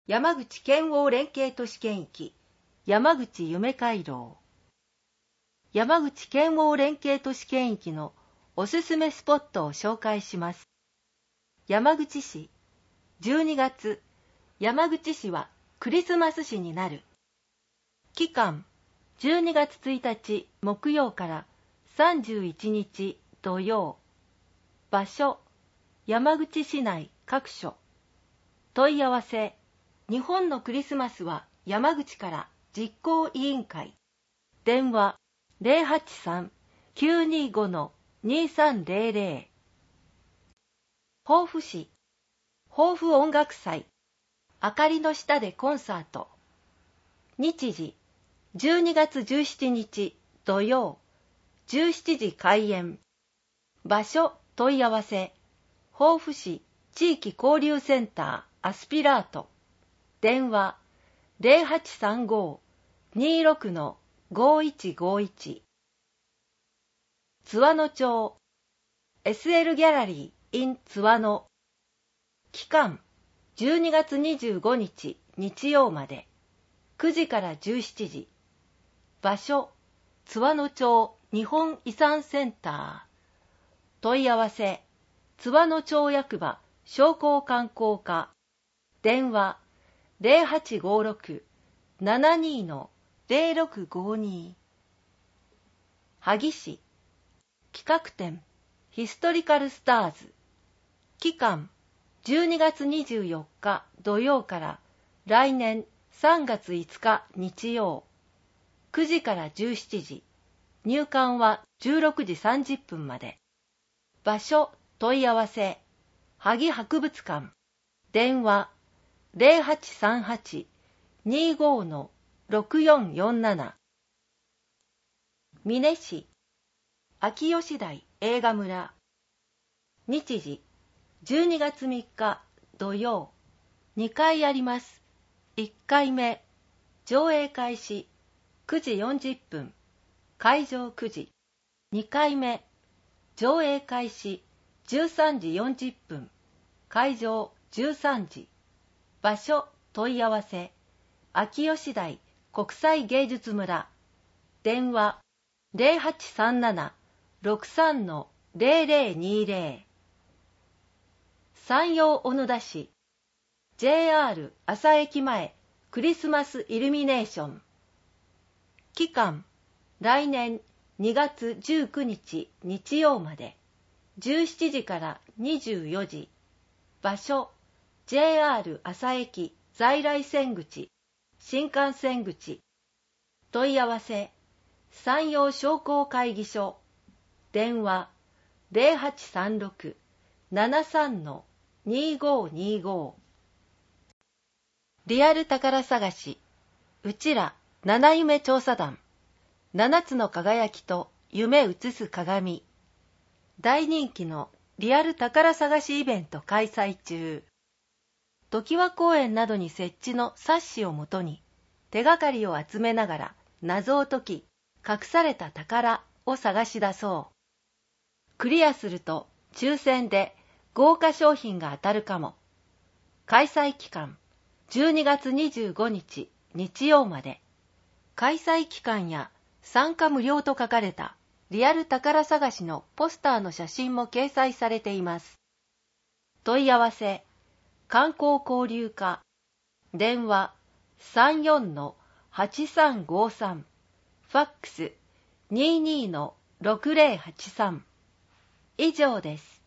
山口県央連携都市圏域山口夢回廊。山口県央連携都市圏域のおすすめスポットを紹介します。山口市、12月、山口市はクリスマス市になる。期間、12月1日木曜から31日土曜。場所、山口市内各所。問い合わせ、日本のクリスマスは山口から実行委員会。電話、083-925-2300。防府市、防府音楽祭、明かりの下でコンサート。日時、12月17日土曜、17時開演。場所、問い合わせ、防府市地域交流センターアスピラート。電話、0835-26-5151。津和野町、SL ギャラリー in 津和野。期間、12月25日日曜まで、9時から17時。場所、津和野町日本遺産センター。問い合わせ、津和野町役場商工観光課。電話、0856-72-0652。萩市、企画展、ヒストリカルスターズ。期間、12月24日土曜から来年3月5日日曜。9時から17時。入館は16時30分まで。場所、問い合わせ、萩博物館。電話、0838-25-6447。美祢市、秋吉台映画村。日時、12月3日土曜、2回あります。1回目、上映開始9時40分、会場9時。2回目、上映開始13時40分、会場13時。場所、問い合わせ、秋吉台国際芸術村。電話、0837-63-0020。山陽小野田市、JR 朝駅前クリスマスイルミネーション。期間、来年2月19日日曜まで、17時から24時。場所、JR 朝駅在来線口、新幹線口。問い合わせ、山陽商工会議所。電話、0836-73-2525。リアル宝探し、うちら七夢調査団。7つの輝きと夢映す鏡。大人気のリアル宝探しイベント開催中。常盤公園などに設置の冊子をもとに、手がかりを集めながら謎を解き、隠された宝を探し出そう。クリアすると抽選で豪華商品が当たるかも。開催期間、12月25日日曜まで。開催期間や参加無料と書かれたリアル宝探しのポスターの写真も掲載されています。問い合わせ、観光交流課。電話、34-8353。ファックス、22-6083。以上です。